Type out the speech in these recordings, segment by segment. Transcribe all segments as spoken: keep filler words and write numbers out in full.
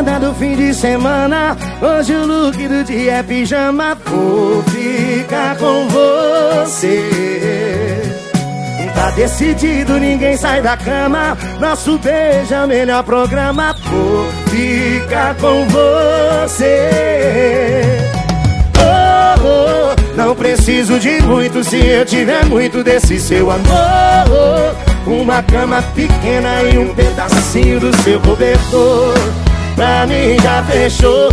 agenda do fim de semana. Hoje o look do dia é pijama. Vou ficar com você. Tá decidido, ninguém sai da cama. Nosso beijo é o melhor programa. Vou ficar com você. Oh, oh, não preciso de muito se eu tiver muito desse seu amor. Uma cama pequena e um pedacinho do seu cobertor. Pra mim já fechou.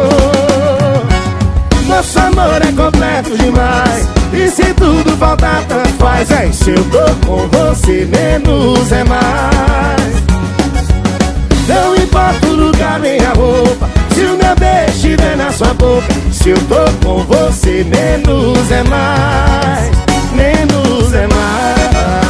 Nosso amor é completo demais. E se tudo faltar, tanto faz. É, se eu tô com você, menos é mais. Não importa o lugar nem a roupa, se o meu beijo estiver na sua boca. Se eu tô com você, menos é mais. Menos é mais.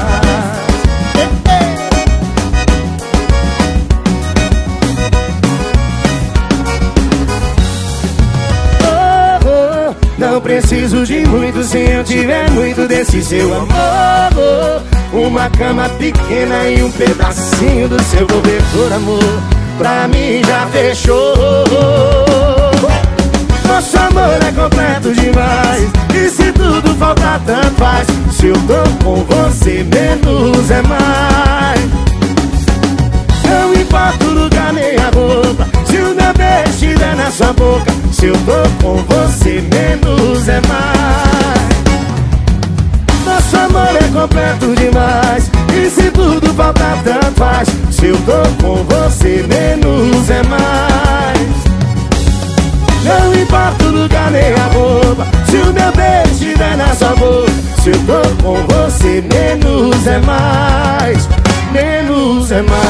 Não preciso de muito se eu tiver muito desse seu amor. Uma cama pequena e um pedacinho do seu cobertor, amor. Pra mim já fechou. Nosso amor é completo demais. E se tudo faltar, tanto faz. Se eu tô com você, menos é mais. Não importa o lugar nem a roupa, se o meu beijo estiver na sua boca. Se eu tô com você, menos é mais. Nosso amor é completo demais. E se tudo faltar, tanto faz. Se eu tô com você, menos é mais. Não importa o lugar nem a roupa, se o meu beijo estiver na sua boca. Se eu tô com você, menos é mais. Menos é mais.